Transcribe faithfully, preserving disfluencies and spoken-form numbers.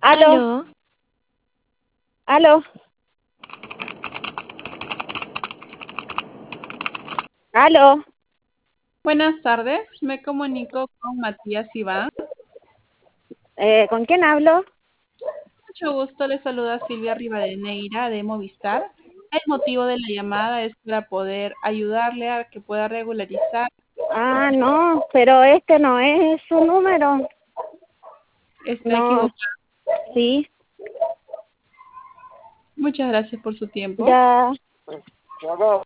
Aló, Aló, aló, aló. Buenas tardes, me comunico con Matías Iván. Eh, ¿con quién hablo? Mucho gusto, le saluda Silvia Rivadeneira de Movistar. El motivo de la llamada es para poder ayudarle a que pueda regularizar. Ah, no, pero este no es su número. Está No, equivocado. sí, Muchas gracias por su tiempo. ya.